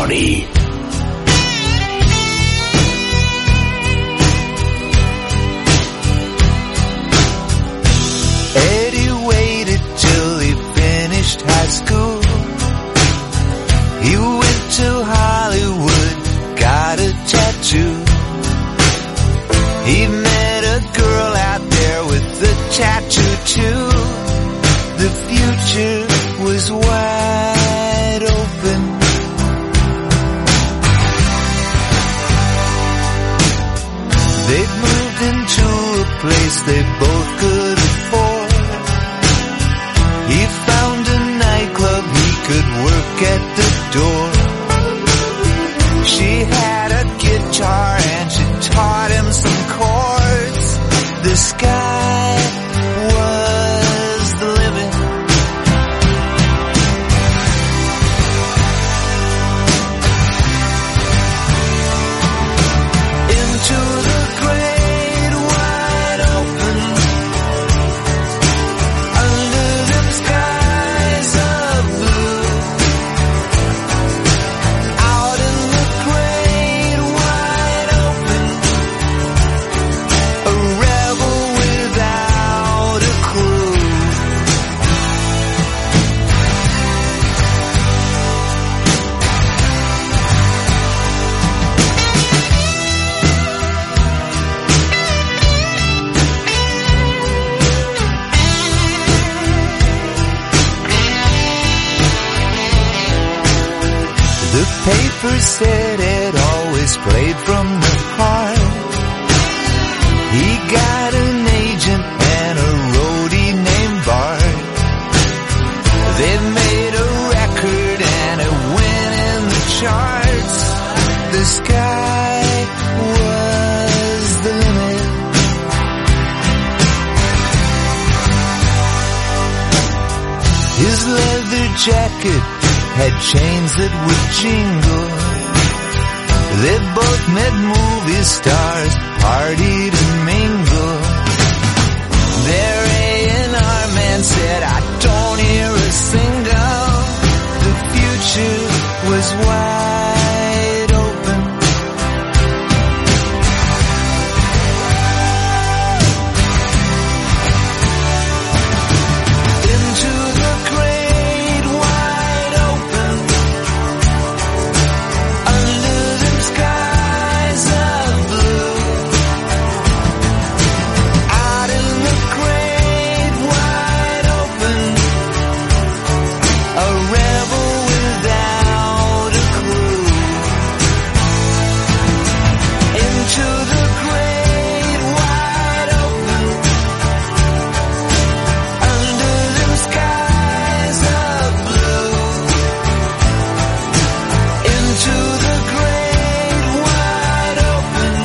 Party. Eddie waited till he finished high school. He went to Hollywood, got a tattoo. He met a girl out there with a tattoo too. The future was wide open. They'd moved into a place they both could afford. He found a nightclub he could work at the door. She had a guitar and she taught him some chords. The sky was the limit. Into the great wide open, under them skies of blue. Out in the great wide open, a rebel without a clue. The paper said it always played from the heart. He got an agent and a roadie named Bart. They made a record and it went in the charts. The sky was the limit. His leather jacket had chains that would jingle. They both met movie stars, partied and mingled. Their A&R man said, I don't hear a single. The future was wide open. Into the great wide open, under them skies of blue. Out in the great wide open, a rebel without a clue. Into the great wide open, under them skies of blue. Into the great wide open,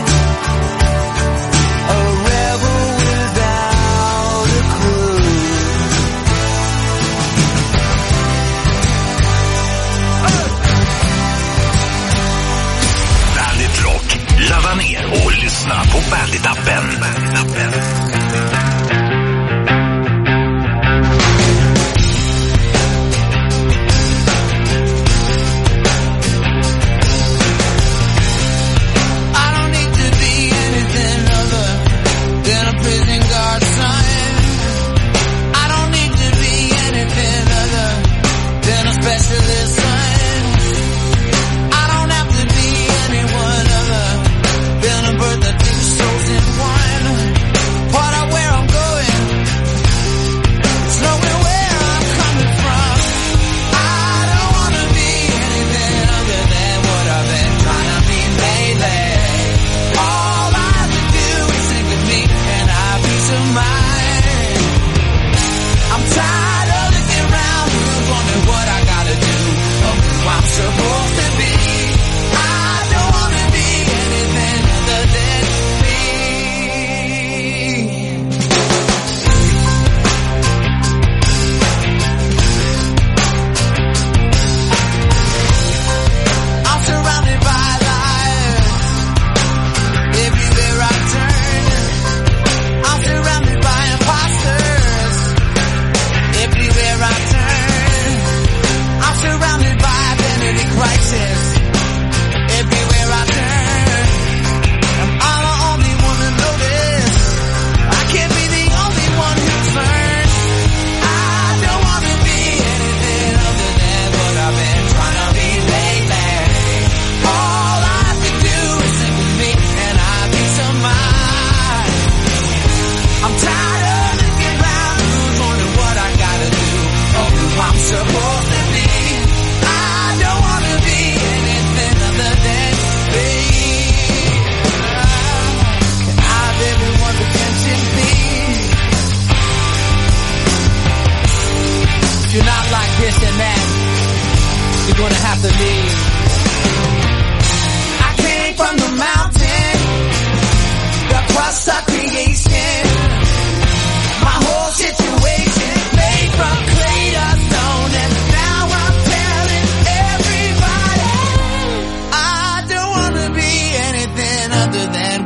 a rebel without a clue. Bandit Rock. Ladda ner och lyssna på Bandit-appen. I don't need to be anything other than a prison guard sign. I don't need to be anything other than a specialist sign. I don't have to be anyone other than a bird that two souls in one.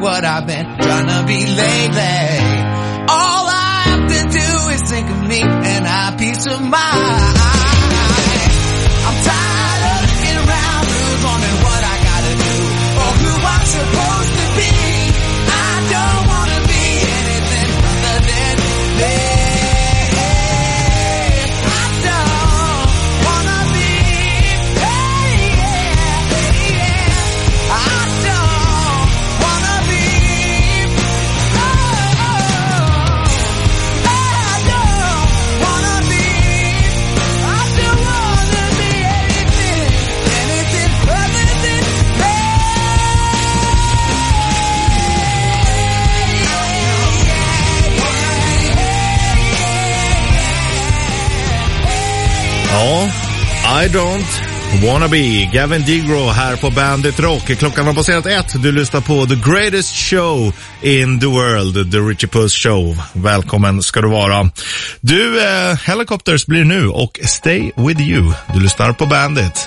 what I've been trying to be lately. All I have to do is think of me and have peace of mind. I'm tired of looking around, who's wondering what I gotta do or who I'm supposed to be. I don't wanna be anything other than this. Ja, I don't wanna be. Gavin DeGraw här på Bandit Rock. Klockan har passerat 1. Du lyssnar på The Greatest Show in the World, The Richie Puss Show. Välkommen ska du vara. Du, Helicopters blir nu och Stay With You. Du lyssnar på Bandit.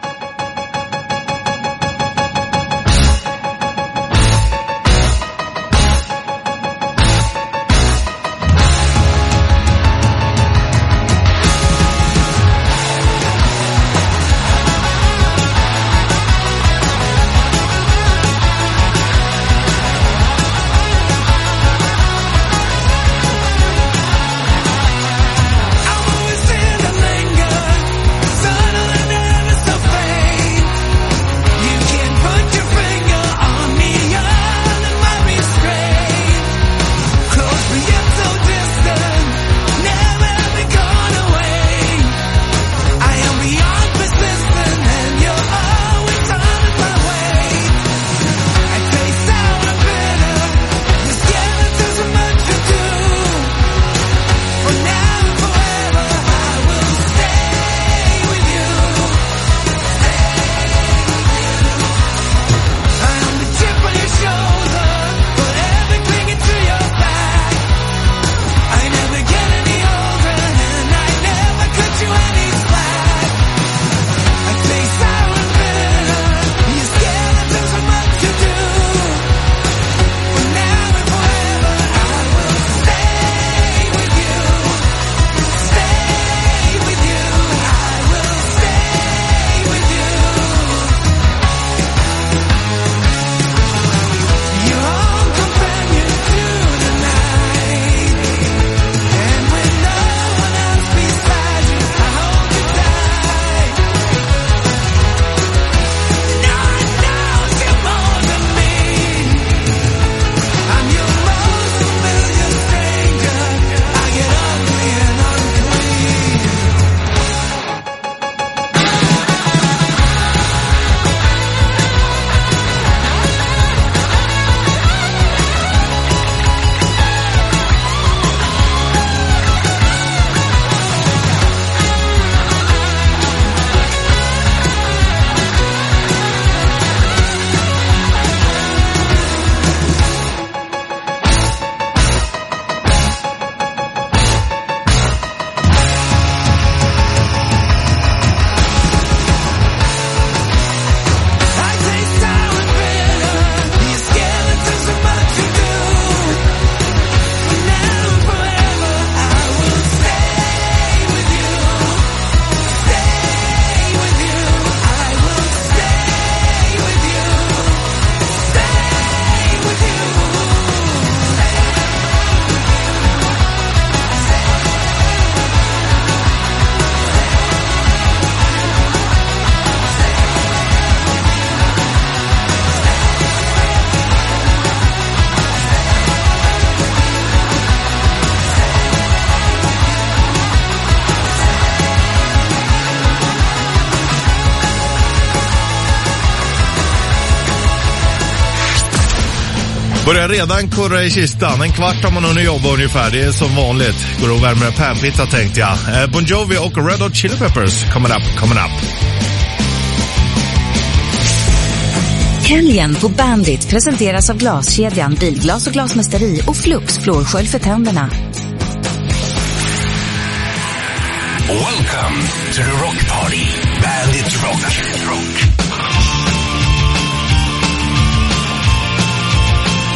Börjar redan kurra i kistan. En kvart har man hunnit jobba ungefär. Det är som vanligt. Går och värmer en panpizza tänkte jag. Bon Jovi och Red Hot Chili Peppers. Coming up. Helgen på Bandit presenteras av Glaskedjan, Bilglas och Glasmästeri och Flux flårskölj för tänderna. Welcome to the Rock Party. Bandit Rock.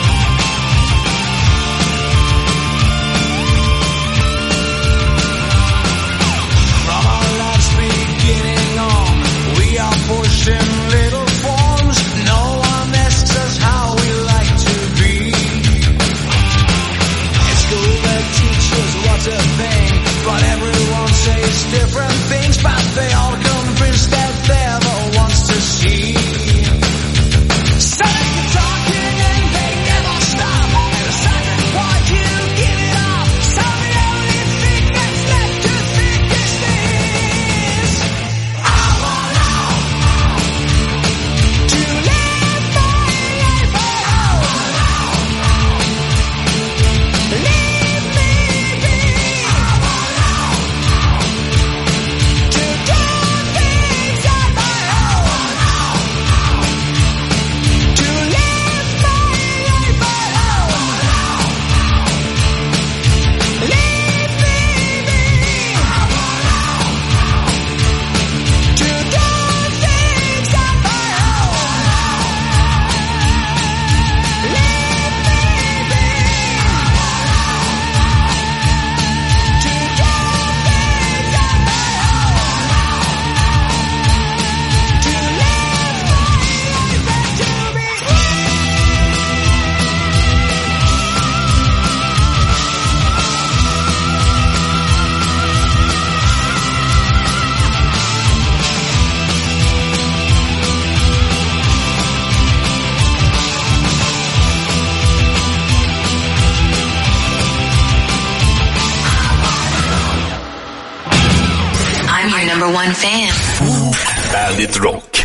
one fan. Bandit Rock.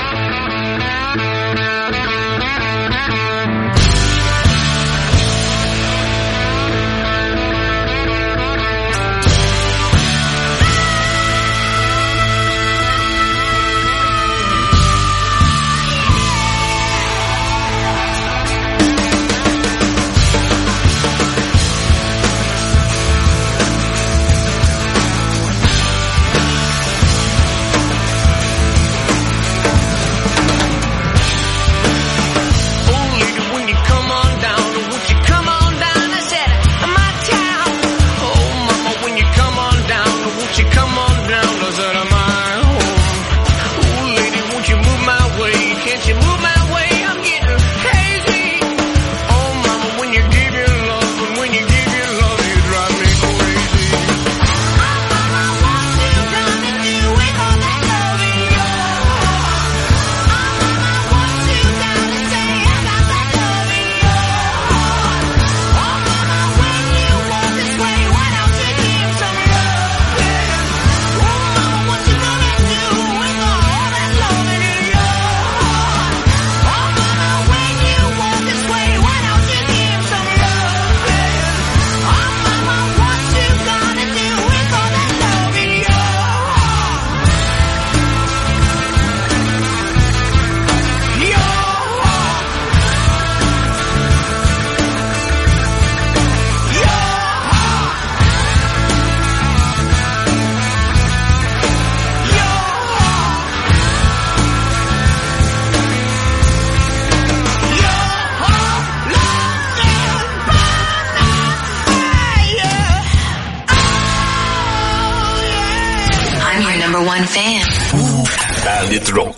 one fan. Bandit Rock.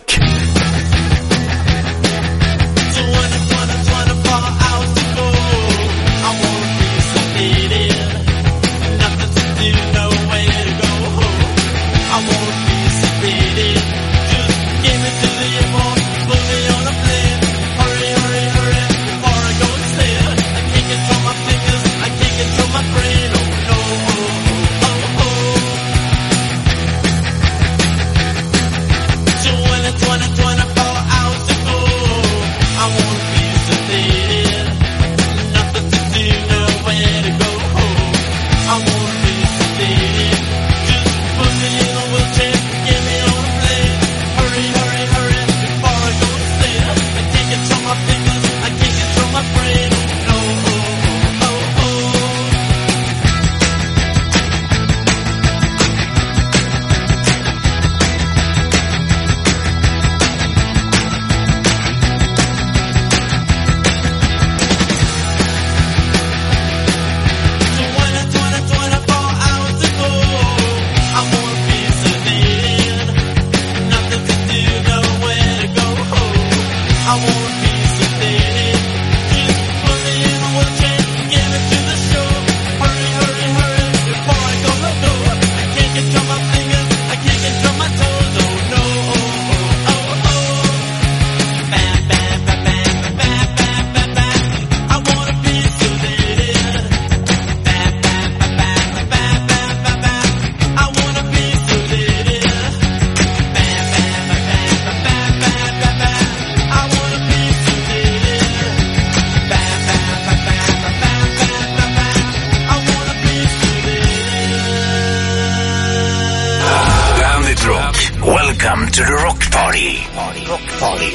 Welcome to the Rock Party. Rock Party.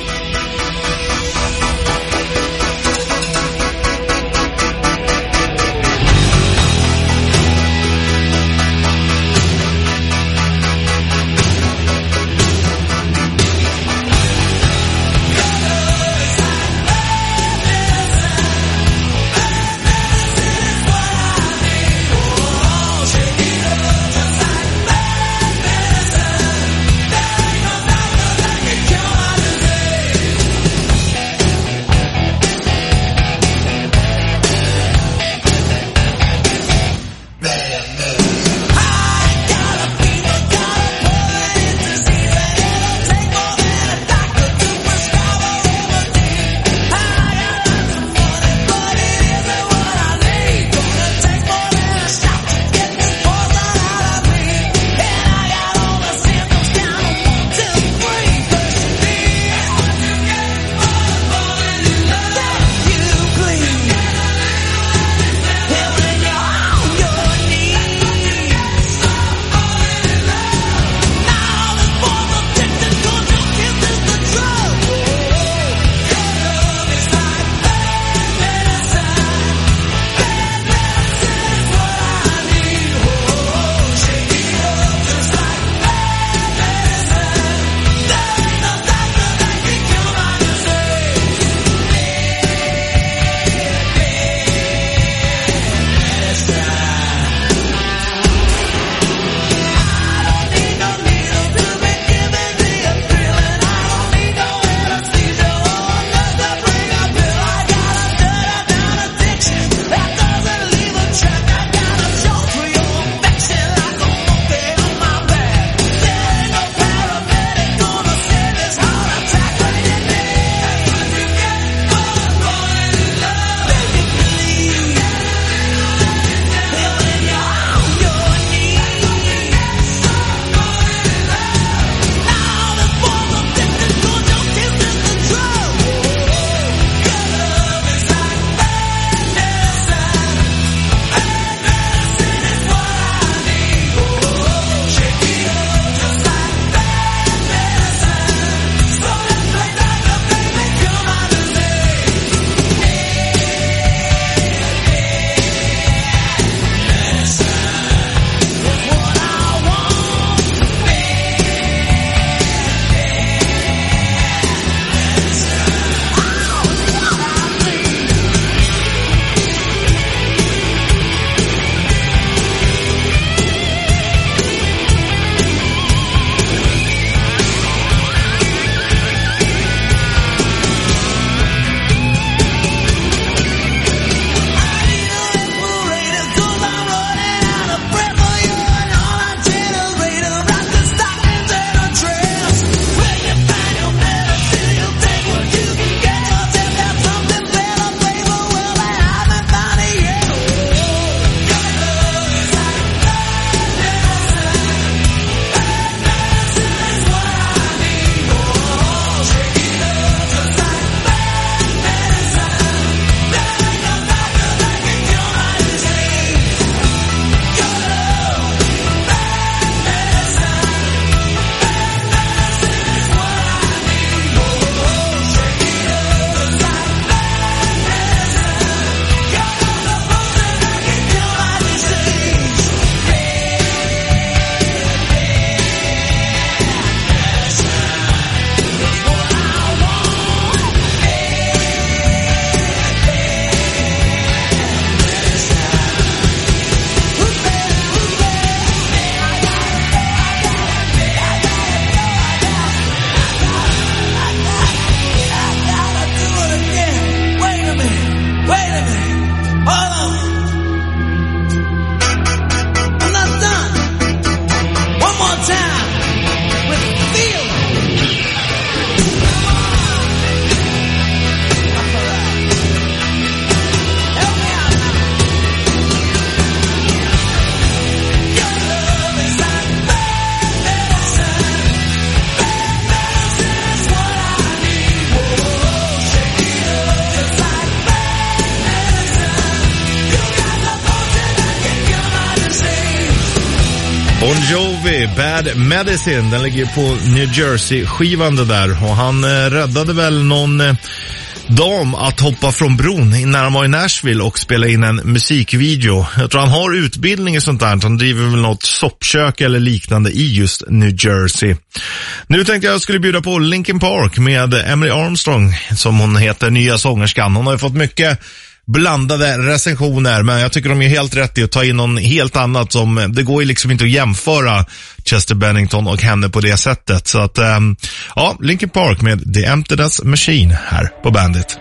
Jovi, Bad Medicine, den ligger på New Jersey-skivan det där. Och han räddade väl någon dam att hoppa från bron när han var i Nashville och spela in en musikvideo. Jag tror han har utbildning i sånt där. Han driver väl något soppkök eller liknande i just New Jersey. Nu tänkte jag skulle bjuda på Linkin Park med Emily Armstrong, som hon heter, nya sångerskan. Hon har ju fått mycket blandade recensioner, men jag tycker de är helt rätt i att ta in någon helt annat. Som det går ju liksom inte att jämföra Chester Bennington och henne på det sättet. Så att ja, Linkin Park med The Emptiness Machine här på Bandit.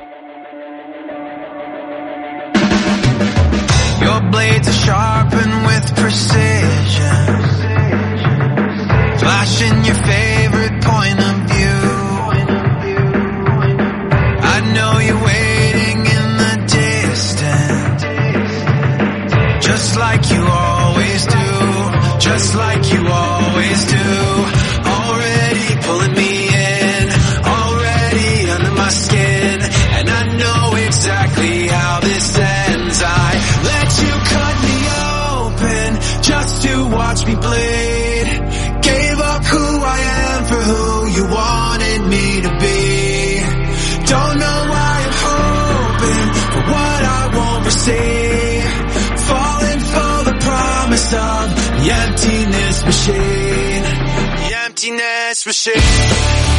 Your blades are sharpened with precision, flashing your favorite point of view. I know you're waiting in the distance, just like you always do, just like you always do. Already pulling me in, already under my skin, and I know exactly how this ends. I let you cut me open just to watch me bleed. Gave up who I am for who you wanted me to be. Don't know why I'm hoping for what I won't receive. Falling for the promise of the emptiness machine. The emptiness machine.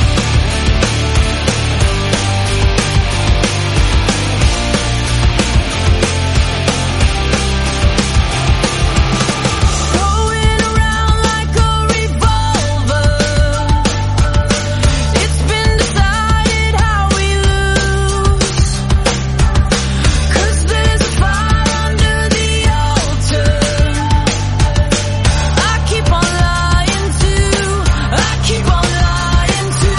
Keep on lying to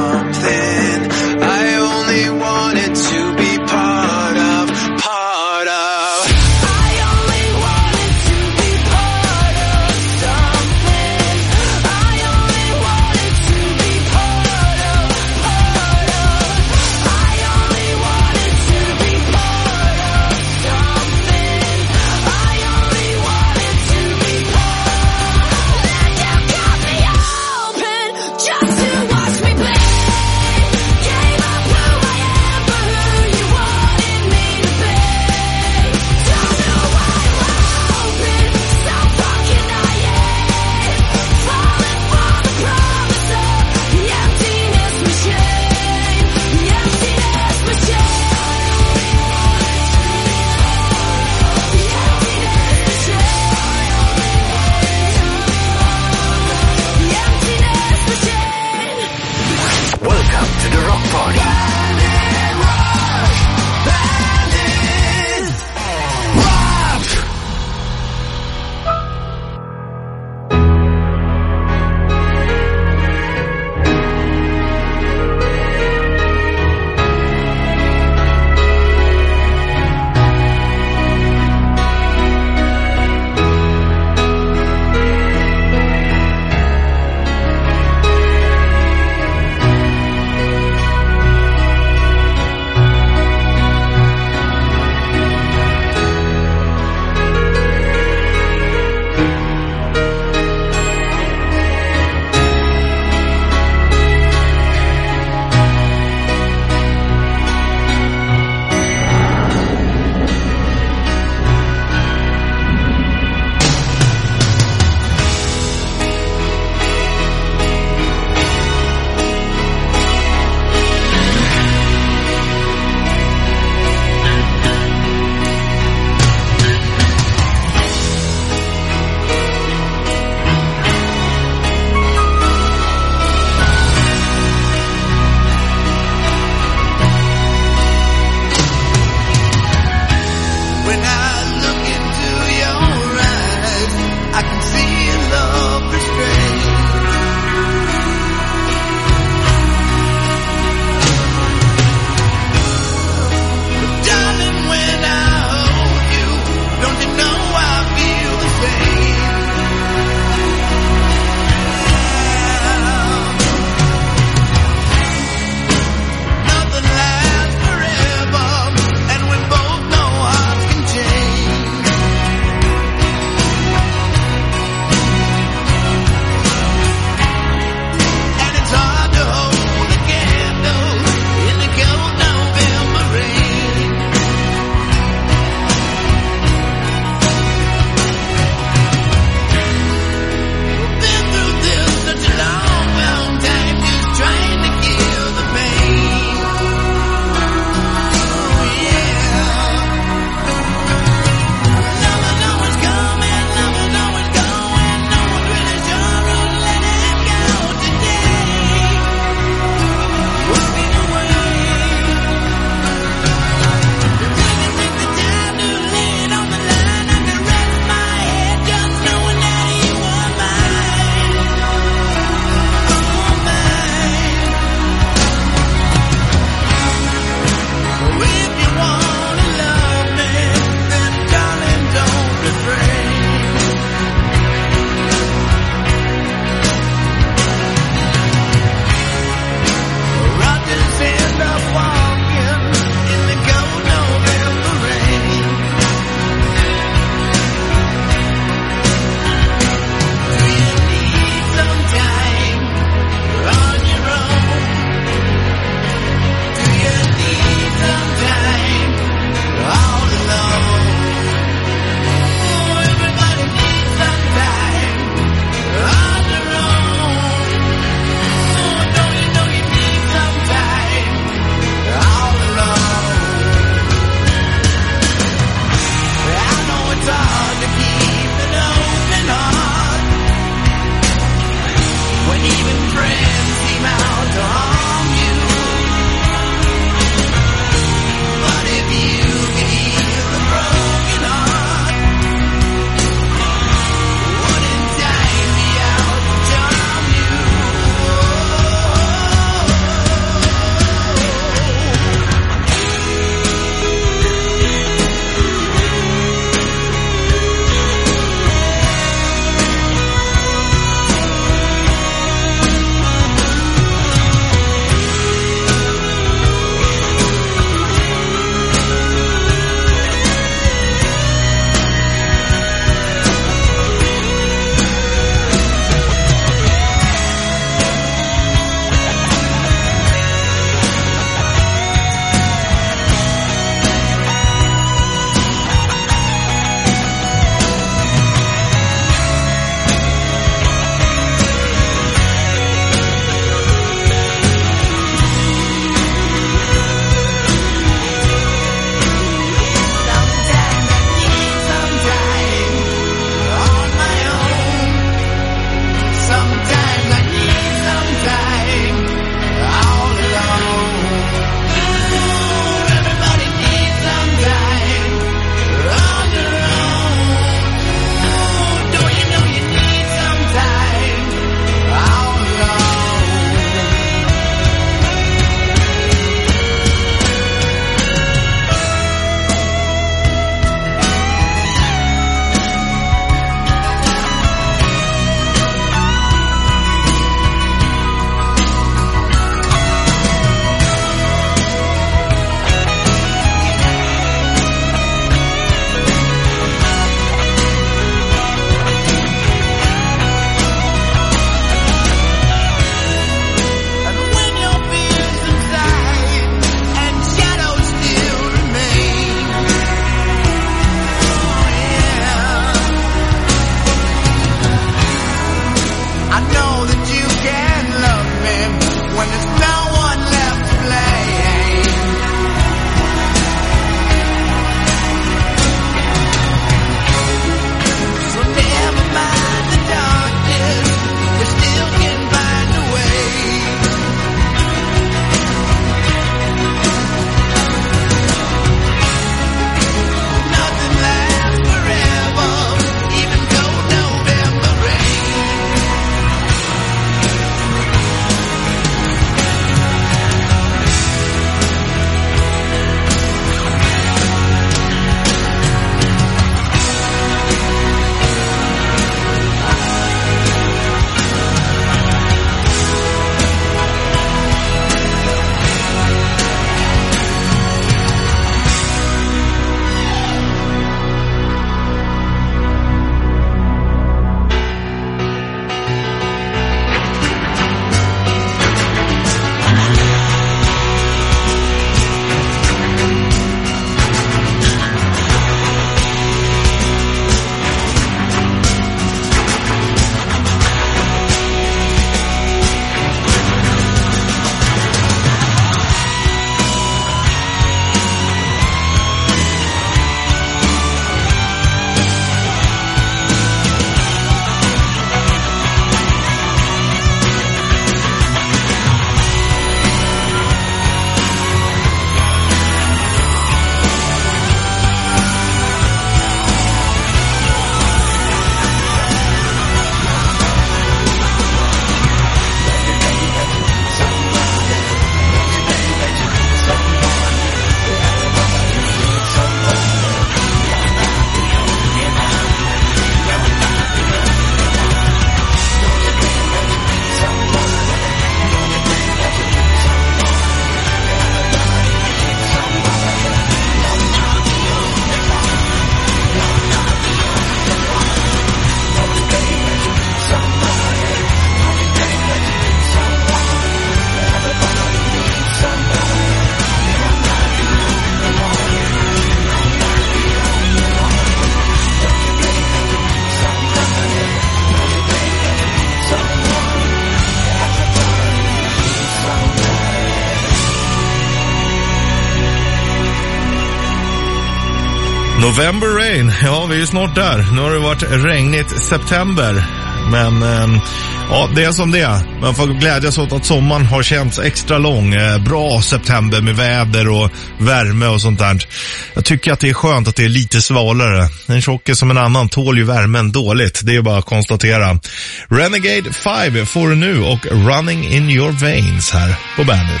November Rain, ja vi är snart där. Nu har det varit regnigt september. Men ja, det är som det är. Man får glädjas åt att sommaren har känts extra lång. Bra september med väder och värme och sånt där. Jag tycker att det är skönt att det är lite svalare. En tjocke som en annan tål ju värmen dåligt. Det är bara att konstatera. Renegade 5 får du nu och Running in your veins här på bandet.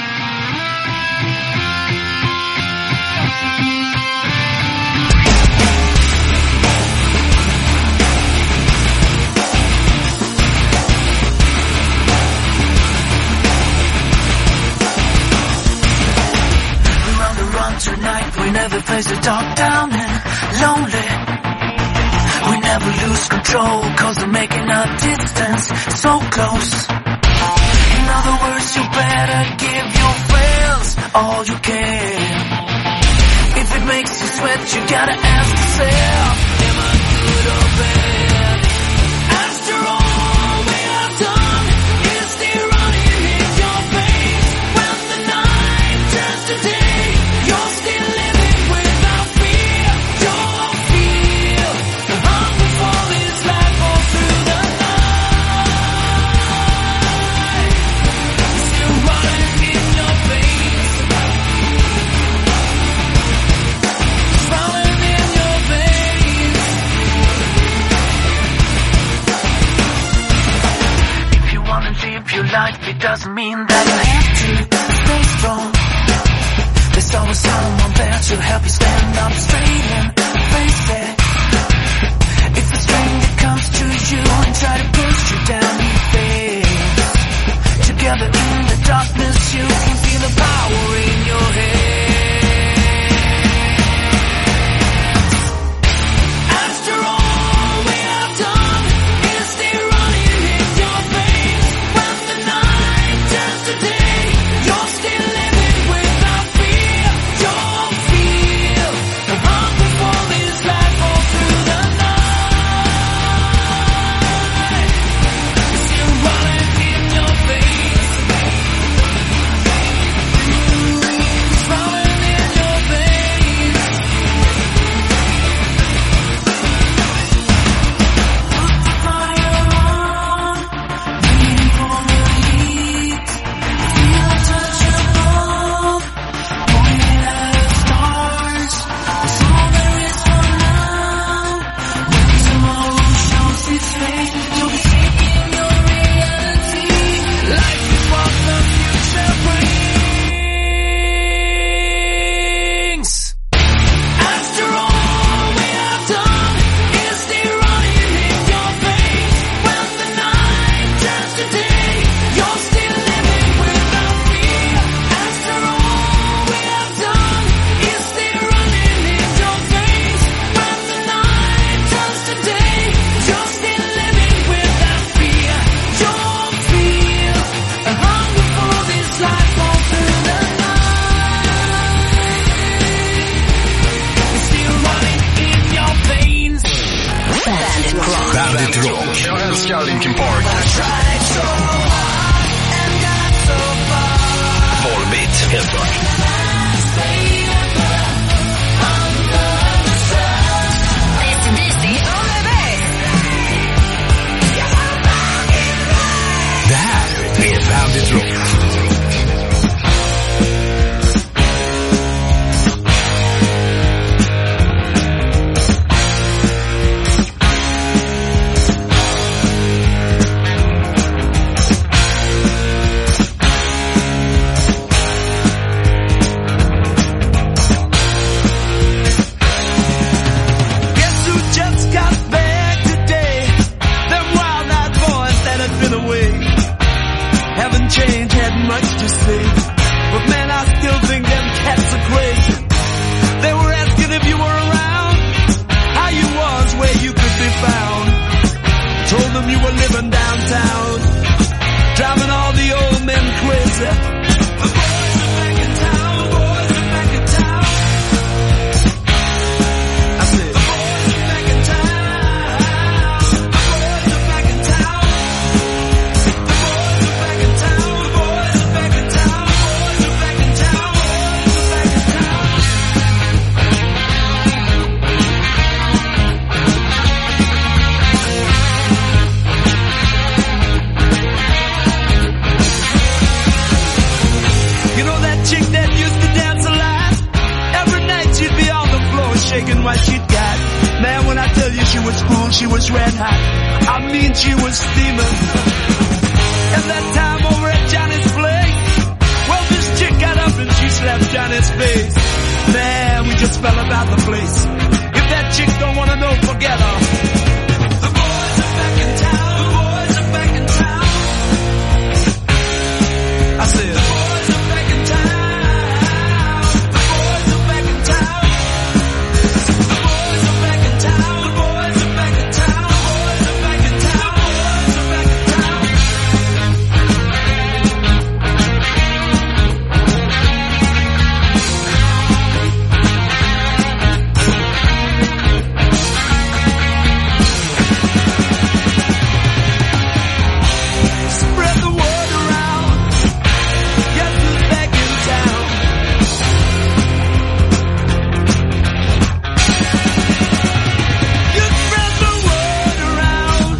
We never face the dark down and lonely. We never lose control, cause we're making our distance so close. In other words, you better give your friends all you can. If it makes you sweat, you gotta ask yourself, am I good or bad? After all we have done is still running in your veins. When the night turns to day, you're still living without fear. Don't feel the hunger for this life all through the night. It's still running in your veins. It's running in your veins. If you wanna live your life, it doesn't mean that you have to stay strong. There's always someone there to help you stand up straight and face it. If a stranger comes to you and try to push you down, you face. Together in the darkness, you can feel the power in your head. After all we have done is still running in your veins. When the night turns to day, you're still living without fear. Don't feel the hunger for this life all through the night. It's still running in your veins. It's running in your veins. Put the fire on, waiting for the heat. Feel the touch of love, pointing at the stars. It's all there is for now. When tomorrow shows its face, you'll be seeing your reality. Life is what the future brings. After all we have done is still running in your veins. When the night turns to day, you're still living without fear. After all we have done is still running in your veins. When the night turns to day, you're still living without fear. Don't feel a hunger for this life all through the night. It's still running in your veins. Bandit Rock. Jag älskar Linkin Park. Volbeat, helt klart. Det här är Bandit Rock. was red hot. I mean, she was steaming. And that time over at Johnny's place, well, this chick got up and she slapped Johnny's face. Man, we just fell about the place. If that chick don't wanna know, forget her. The boys are back in town. The boys are back in town. I said, the boys are back in town. The boys are back in town. The boys are back in town. The boys are back in town. The boys are back in town. The boys are back in town. Spread the word around. Guess who's back in town? You spread the word around.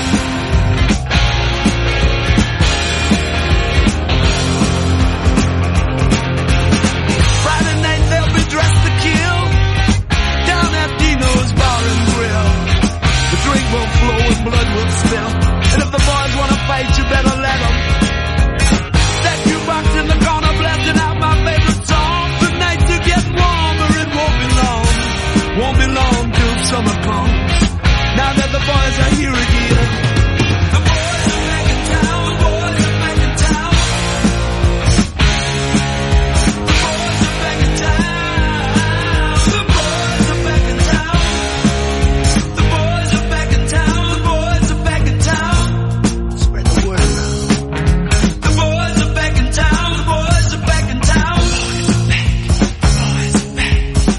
Friday night they'll be dressed to kill down at Dino's Bar and Grill. The drink will flow and blood will spill. And if the boys wanna fight, you better let them. That jukebox in the corner blasting out my favorite song. The nights are getting warmer, it won't be long. Won't be long till summer comes. Now that the boys are here again. The boys are back in town. The boys are back in town. The boys are back in town. The boys are back in town. The boys are back in town. The boys are back in town. Spread the word around. The boys are back in town. The boys are back in town. Boys are back.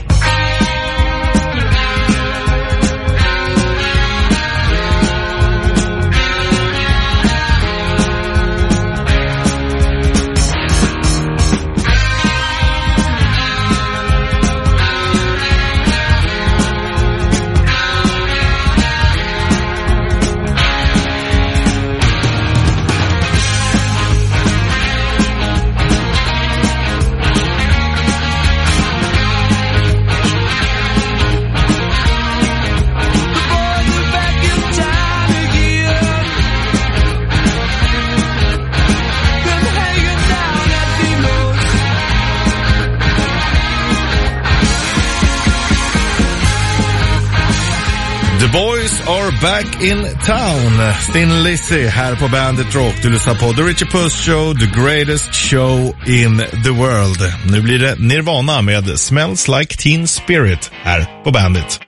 The Boys Are Back in Town. Thin Lizzy här på Bandit Rock. Du lyssnar på The Richie Puss Show, the greatest show in the world. Nu blir det Nirvana med Smells Like Teen Spirit här på Bandit.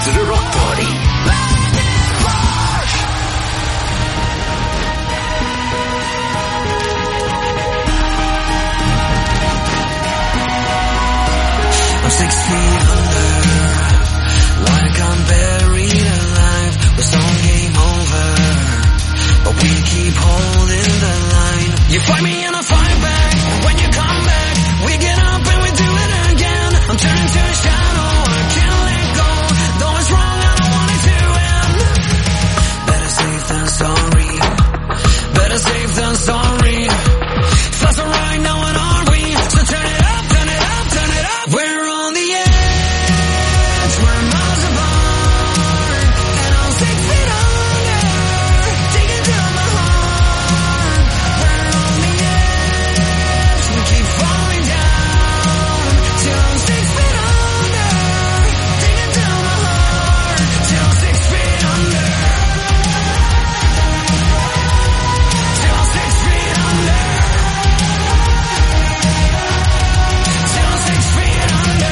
The Rock Party. I'm 6 feet under, like I'm buried alive. With some game over, but we keep holding the line. You fight me and I fight back. When you come back, we get up and we do it again. I'm turning to a shadow, I can't let go. Though it's wrong, I don't want it to end. Better safe than sorry. Better safe than sorry. If that's alright, now what are we? So turn it up, turn it up, turn it up. We're on the edge, we're miles apart, and I'm 6 feet under, digging down my heart. We're on the edge, we keep falling down, till I'm 6 feet under, digging down my heart, till I'm 6 feet under, till I'm 6 feet under, till I'm 6 feet under.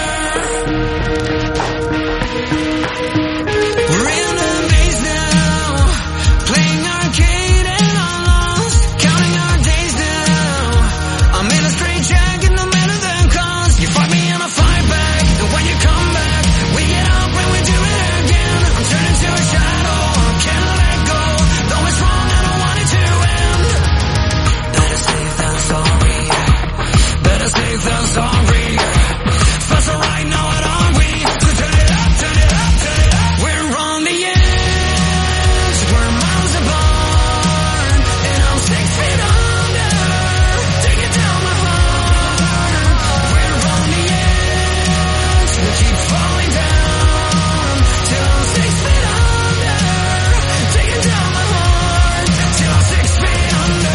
We're in a maze now, playing arcade and I'm lost, counting our days now. I'm in a straight jack in the middle of the cause. You fight me and I fight back, and when you come back, we get up and we do it again. I'm turning to a shadow, I can't let go. Though it's wrong, I don't want it to end. Better safe than sorry. Better safe than sorry. That's alright, now what are we? So turn it up, turn it up, turn it up. We're on the edge, we're miles apart, and I'm 6 feet under, digging down my heart. We're on the edge, we keep falling down, till I'm 6 feet under, digging down my heart, till I'm 6 feet under,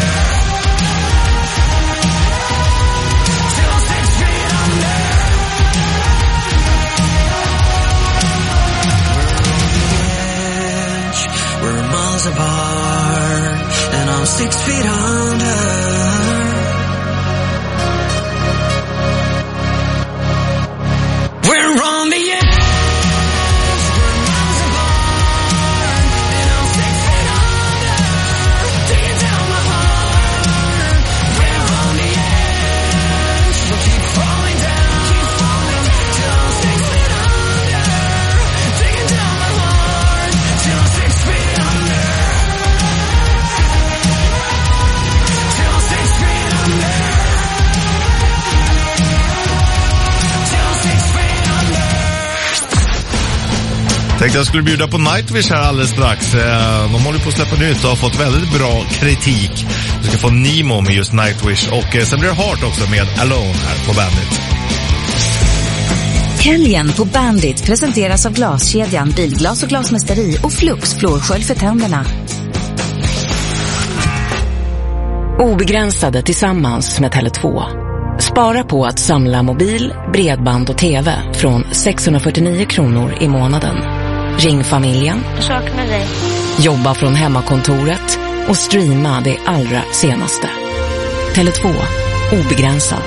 till I'm 6 feet under. We're miles apart, and I'm 6 feet under. We're on the edge, we're miles apart, and I'm 6 feet under, digging down my heart. We're on the edge, we keep falling down, till I'm 6 feet under, digging down my heart, till I'm 6 feet under, till I'm 6 feet under, till I'm 6 feet under. Tänkte jag skulle bjuda på Nightwish här alldeles strax. De håller på att släppa nytt och har fått väldigt bra kritik. Du ska få Nemo med just Nightwish. Och sen blir det Heart också med Alone här på Bandit. Helgen på Bandit presenteras av Glaskedjan, Bilglas och Glasmästeri och Flux flårskölj för tänderna. Obegränsade tillsammans med Tele2. Spara på att samla mobil, bredband och tv från 649 kronor i månaden. Ring familjen, Jag saknar dig. jobba från hemmakontoret och streama det allra senaste. Tele2. Obegränsad.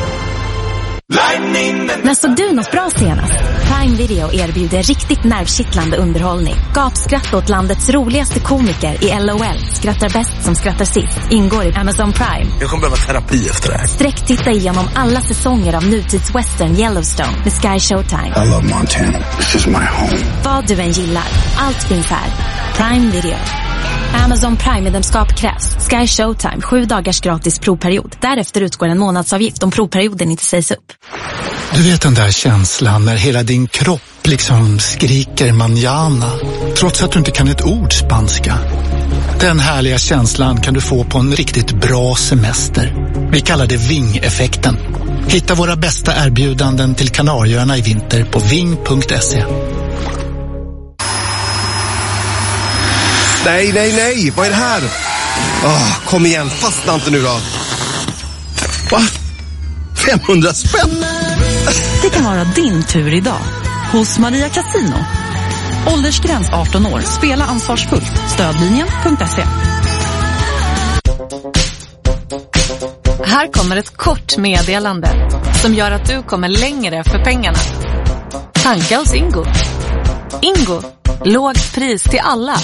När såg du något bra senast? Prime Video erbjuder riktigt nervkittlande underhållning. Gapskratt åt landets roligaste komiker i LOL. Skrattar bäst som skrattar sist. Ingår i Amazon Prime. Jag kommer behöva terapi efter det här. Sträcktitta igenom alla säsonger av nutidswestern Yellowstone med Sky Showtime. I love Montana. This is my home. Vad du än gillar, allt finns här. Prime Video. Amazon Prime-medlemskap krävs. Sky Showtime, 7 dagars gratis provperiod. Därefter utgår en månadsavgift om provperioden inte sägs upp. Du vet den där känslan när hela din kropp liksom skriker manjana, trots att du inte kan ett ord spanska. Den härliga känslan kan du få på en riktigt bra semester. Vi kallar det Ving-effekten. Hitta våra bästa erbjudanden till Kanarieöarna i vinter på ving.se. Nej, nej, nej. Vad är det här? Kom igen, fastna inte nu då. Va? 500 spänn? Det kan vara din tur idag. Hos Maria Casino. Åldersgräns 18 år. Spela ansvarsfullt. Stödlinjen.se. Här kommer ett kort meddelande som gör att du kommer längre för pengarna. Tanka hos Ingo. Ingo. Lågt pris till alla.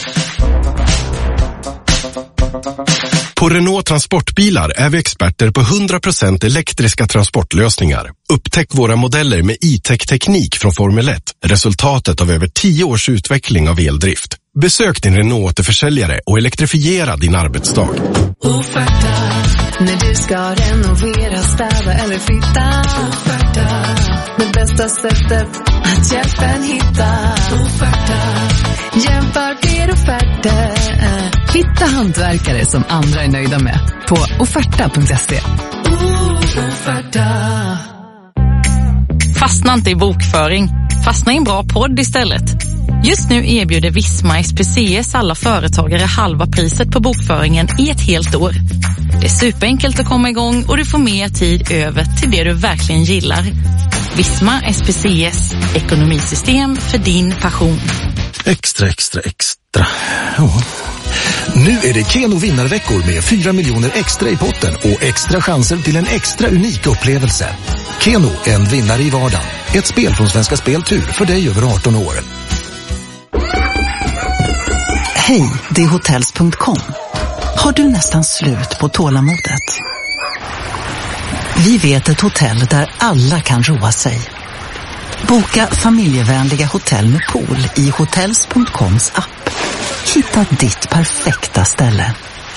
På Renault Transportbilar är vi experter på 100% elektriska transportlösningar. Upptäck våra modeller med e-tech-teknik från Formel 1. Resultatet av över 10 års utveckling av eldrift. Besök din Renault-försäljare och elektrifiera din arbetsdag. Offerta, när du ska renovera, städa eller flytta. Offerta, det bästa sättet att hjälpa en hitta. Offerta, jämför fler offerter. Hitta hantverkare som andra är nöjda med på offerta.se. Offerta. Fastna inte i bokföring. Fastna i en bra podd istället. Just nu erbjuder Visma SPCS alla företagare halva priset på bokföringen i ett helt år. Det är superenkelt att komma igång och du får mer tid över till det du verkligen gillar. Visma SPCS, ekonomisystem för din passion. Extra. Ja. Nu är det Keno vinnarveckor med 4 miljoner extra i potten och extra chanser till en extra unik upplevelse. Keno, en vinnare i vardagen. Ett spel från Svenska Speltur för dig över 18 år. Hej, det är hotels.com. Har du nästan slut på tålamodet? Vi vet ett hotell där alla kan roa sig. Boka familjevänliga hotell med pool i hotels.coms app. Hitta ditt perfekta ställe.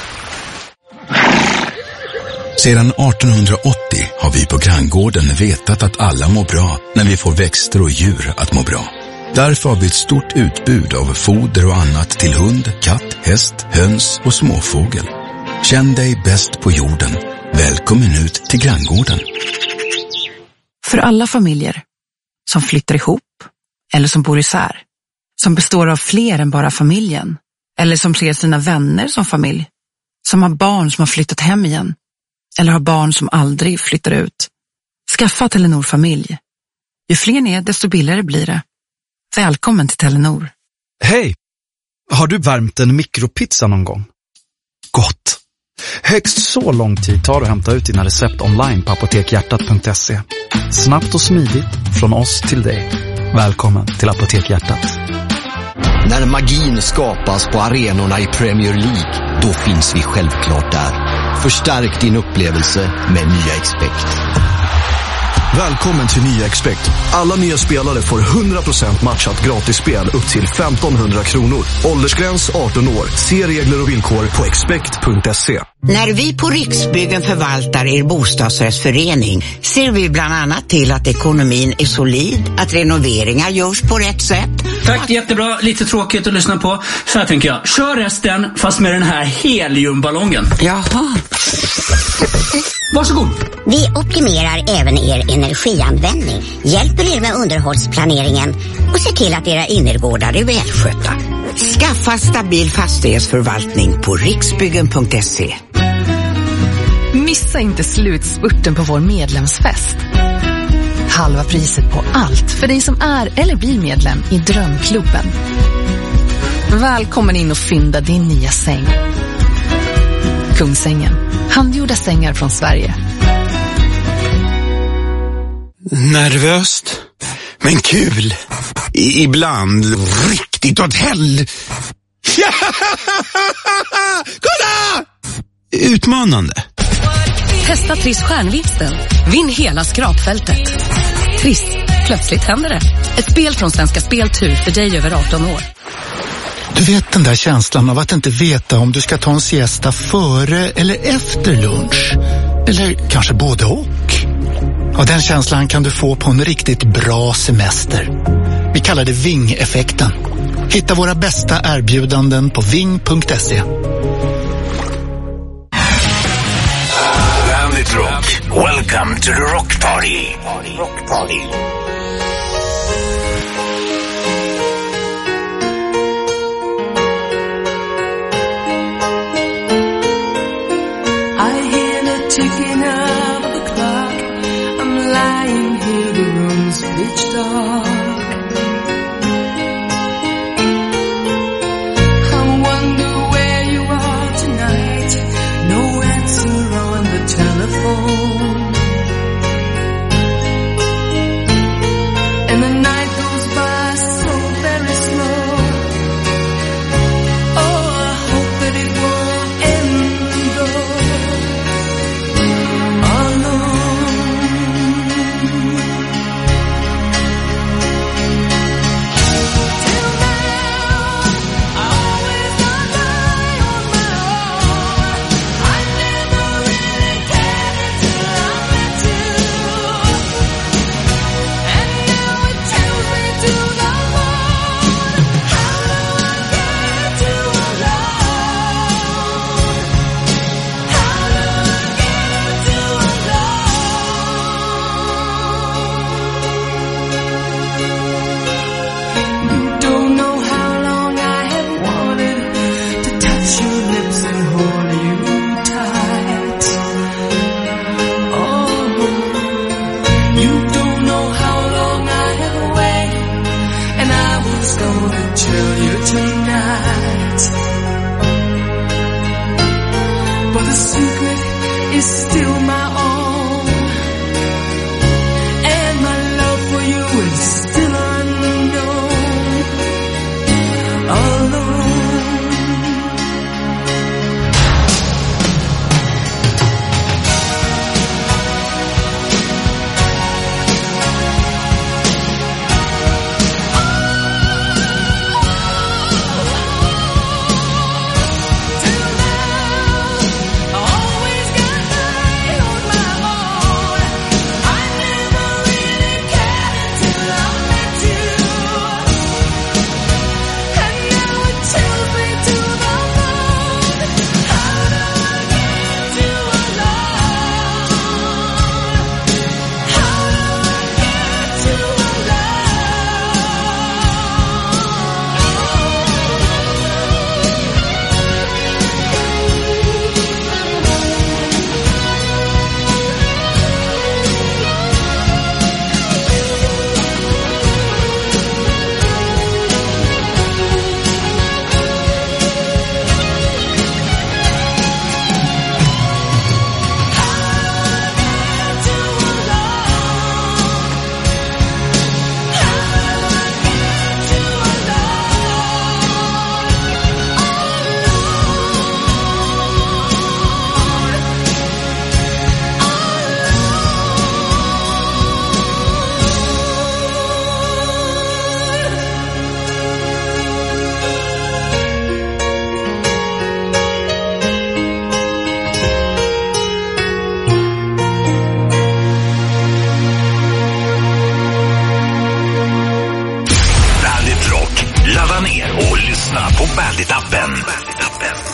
Sedan 1880 har vi på Granngården vetat att alla mår bra när vi får växter och djur att må bra. Därför har vi ett stort utbud av foder och annat till hund, katt, häst, höns och småfågel. Känn dig bäst på jorden. Välkommen ut till Granngården. För alla familjer som flyttar ihop eller som bor isär, som består av fler än bara familjen, eller som ser sina vänner som familj, som har barn som har flyttat hem igen, eller har barn som aldrig flyttar ut. Skaffa Telenor familj. Ju fler ni är, desto billigare blir det. Välkommen till Telenor. Hej! Har du värmt en mikropizza någon gång? Gott! Högst så lång tid tar det att hämta ut dina recept online på apotekhjärtat.se. Snabbt och smidigt från oss till dig. Välkommen till Apotekhjärtat. När magin skapas på arenorna i Premier League, då finns vi självklart där. Förstärk din upplevelse med nya Expect. Välkommen till nya Expect. Alla nya spelare får 100% matchat gratisspel upp till 1500 kronor. Åldersgräns 18 år. Se regler och villkor på expect.se. När vi på Riksbyggen förvaltar er bostadsrättsförening ser vi bland annat till att ekonomin är solid, att renoveringar görs på rätt sätt. Tack, jättebra. Lite tråkigt att lyssna på. Så här tänker jag. Kör resten fast med den här heliumballongen. Jaha. Varsågod. Vi optimerar även er energianvändning, hjälper er med underhållsplaneringen och ser till att era innergårdar är välskötta. Skaffa stabil fastighetsförvaltning på riksbyggen.se. Missa inte slutspurten på vår medlemsfest. Halva priset på allt för dig som är eller blir medlem i Drömklubben. Välkommen in och fynda din nya säng. Kungsängen. Handgjorda sängar från Sverige. Nervöst, men kul. Ibland riktigt åt hell. Kolla! Utmanande. Testa Triss stjärnvinsten. Vinn hela skrapfältet. Triss, plötsligt händer det. Ett spel från Svenska Speltur för dig över 18 år. Du vet den där känslan av att inte veta om du ska ta en siesta före eller efter lunch. Eller kanske både och. Och den känslan kan du få på en riktigt bra semester. Vi kallar det Ving-effekten. Hitta våra bästa erbjudanden på ving.se. Bandit Rock. Welcome to the Rock Party. Rock Party. Ticking of the clock, I'm lying here, the room's pitch dark. I wonder where you are tonight, no answer on the telephone. And the night goes by so very tell you tonight, but the secret is still my own, and my love for you is still unknown, alone. Ladda ner och lyssna på Bandit-appen.